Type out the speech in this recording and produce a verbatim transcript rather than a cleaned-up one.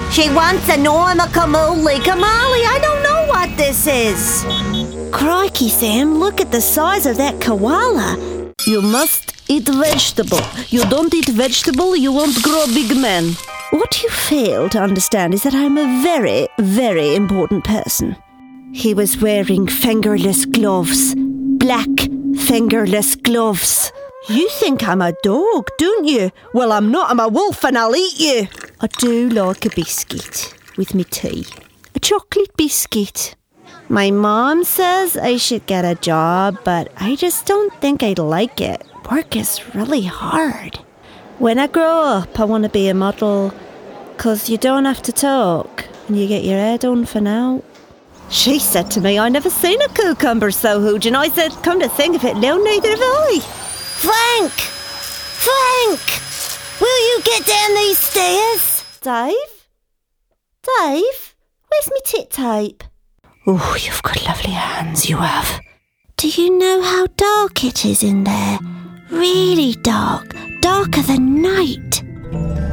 She wants a Norma Kamali. Kamali, I don't know what this is. Crikey, Sam, look at the size of that koala. You must eat vegetable. You don't eat vegetable, you won't grow a big man. What you fail to understand is that I'm a very, very important person. He was wearing fingerless gloves. Black fingerless gloves. You think I'm a dog, don't you? Well, I'm not. I'm a wolf and I'll eat you. I do like a biscuit with me tea. A chocolate biscuit. My mom says I should get a job, but I just don't think I'd like it. Work is really hard. When I grow up, I want to be a model, 'cause you don't have to talk and you get your hair done for now. She said to me, I never seen a cucumber so huge, and I said, come to think of it, no, neither have I. Frank! Frank! Will you get down these stairs? Dave? Dave? Where's me tit tape? Oh, you've got lovely hands, you have. Do you know how dark it is in there? Really dark. Darker than night.